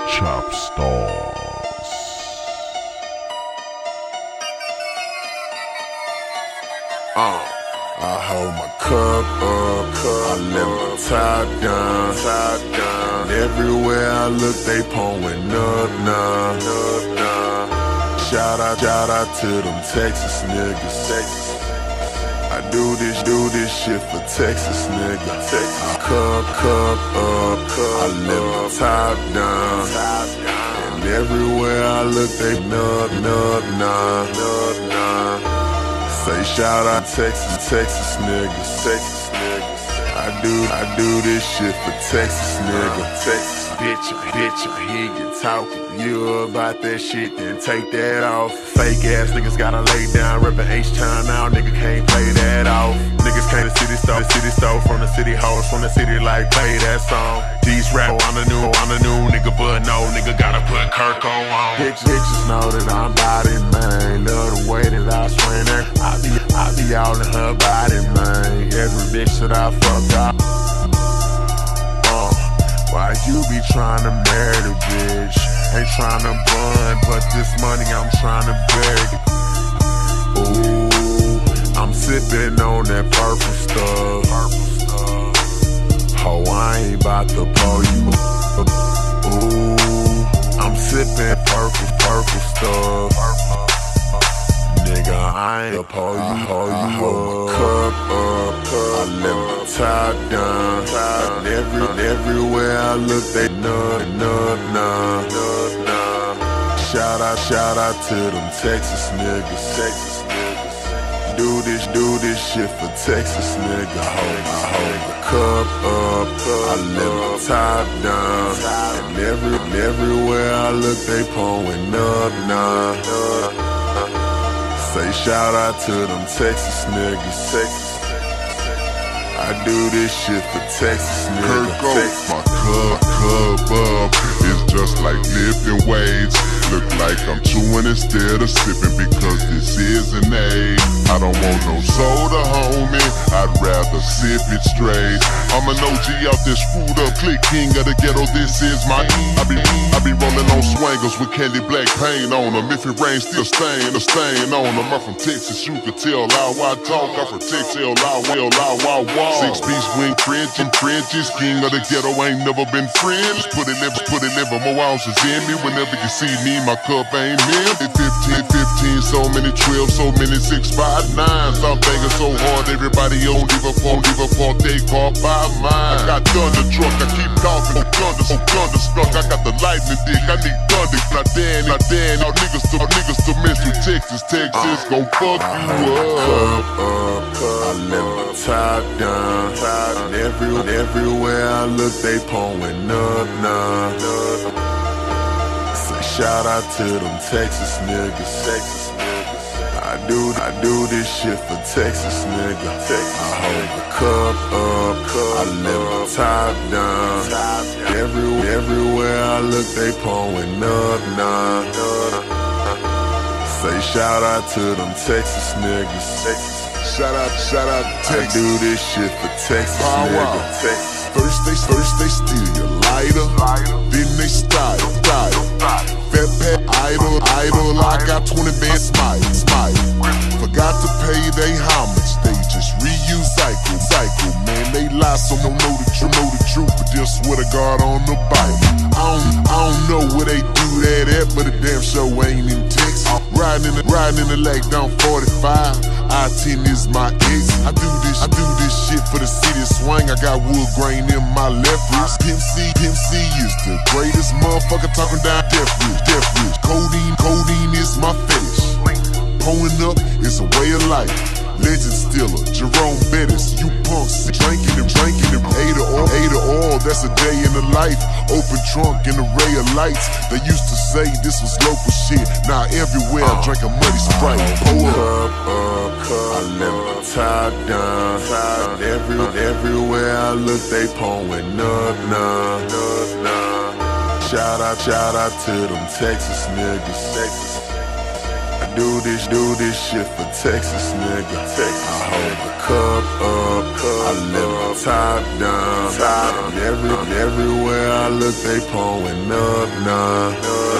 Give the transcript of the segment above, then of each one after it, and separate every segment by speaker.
Speaker 1: Chop Stars.
Speaker 2: I hold my cup up, I let my top down, and everywhere I look they pouring up now. Shout out to them Texas niggas. I do this shit for Texas niggas. Cup up, I let my top down, and everywhere I look they nut now. Say shout out Texas niggas. I do this shit for Texas niggas. Texas bitch, I hear you talking. You about that shit, then take that off. Fake ass niggas gotta lay down, reppin' H-Town now, nigga can't play that off. Niggas came to city stole from the city hoes, from the city like play that song. These rap on the new nigga, but no nigga gotta put Kirk on. Bitches know that I'm body, man. Love the way that I swing her. I be all in her body, man. Every bitch that I fuck up. Why you be tryna marry the bitch? Ain't tryna bun, but this money I'm tryna bury. Ooh, I'm sippin' on that purple stuff. Ho, I ain't about to pull you. Ooh, I'm sippin' purple stuff. Nigga, I ain't pull you up. Cup up, I let my top down, and everywhere I look they nut now. Shout out to them Texas niggas. Do this shit for Texas nigga. I hold the cup up, I let my top down, and everywhere I look they pouring up now. Say shout out to them Texas niggas. I do this shit for Texas niggas.
Speaker 1: Kirk, my cup up. It's just like lifting weights. Look like I'm chewing instead of sipping because this is an aid. I don't want no soda, homie. I'd rather sip it straight. I'm an OG out there screwed up click, king of the ghetto. This is my I be rolling on swangles with candy black paint on them. If it rains, still stain on them. I'm from Texas, you can tell how I talk. I'm from Texas, how I walk. 6 piece wing Frenches, king of the ghetto, ain't never been friends. Put it liver, more ounces in me. Whenever you see me, my cup ain't empty. 15, so many 12, so many 6, 5, 9s. I'm banging so hard, everybody don't give a fuck, they call by mine. I got thunder truck, I keep coughing, thunder struck. I got the lightning dick, I need thunder. Not Dan, all niggas to mess with Texas gon' fuck you up.
Speaker 2: I let my top down, and everywhere I look they pouring up now. Say shout out to them Texas niggas. I do this shit for Texas niggas. I hold the cup up, I let my top down, everywhere I look they pouring up now. Say shout out to them Texas niggas. Shout out Texas. I do this shit for Texas niggas.
Speaker 1: First they steal your lighter, then they style. Fat Pat idol, I got 20 bands, smite. Forgot to pay they homage, they just reuse cycle. Man, they lie, so don't know the truth, but just swear to God on the Bible. I don't know where they do that at, but the damn show ain't in Texas. Riding in the leg down 45. I-10 is my ex. I do this shit for the city swing. I got wood grain in my left wrist. Pimp C is the greatest motherfucker talking down death wish. Codeine is my fetish. Pulling up is a way of life. Legend stiller, Jerome Bettis, you punks drinking and 8 of oil, that's a day in the life. Open trunk, an array of lights. They used to say this was local shit. Now everywhere I drink a muddy Sprite.
Speaker 2: I let my top down, everywhere I look they pouring up now. Shout out to them Texas niggas. I do this shit for Texas, nigga. I hold the cup up, I live the top down. And everywhere I look, they pouring up now.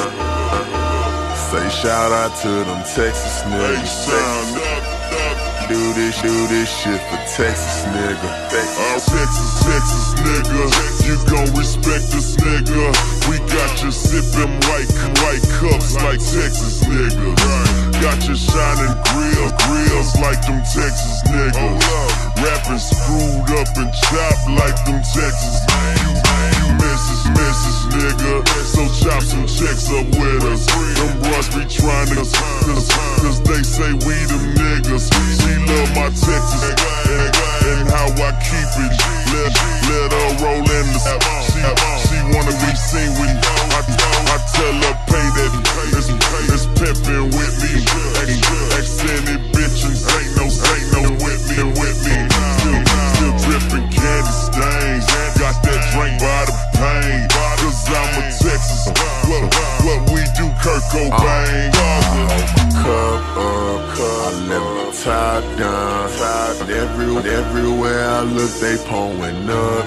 Speaker 2: Say shout out to them Texas niggas. Do this shit for Texas, nigga.
Speaker 1: Texas, nigga. You gon' respect this, nigga. We got you sippin' white cups like Texas niggas. Got you shining grills like them Texas niggas. Rapping screwed up and chopped like them Texas. You message, nigga. So chop some checks up with us. Them bros be trying to cause they say we them niggas. She love my Texas and how I keep it. Let her roll in the she wanna be seen with me. I tell her pay that. It's pimpin' with me. Accented bitches ain't no with me. Still drippin' candy stains. Got that drink by the pain. Cause I'm a Texas. What we do, Kurt Cobain.
Speaker 2: Cup up, I live the top down. Everywhere I look, they pouring up.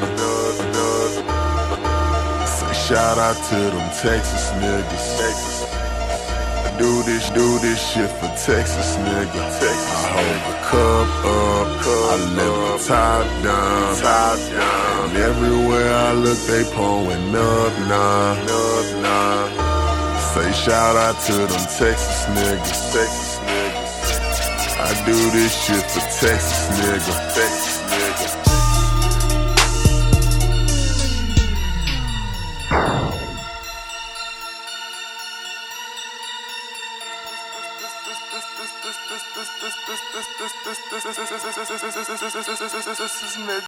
Speaker 2: Say shout out to them Texas niggas. Do this shit for Texas, nigga. I hold the cup up, I live the top down. And everywhere I look, they pouring up now. Say shout out to them Texas niggas. I do this shit for Texas, nigga. This is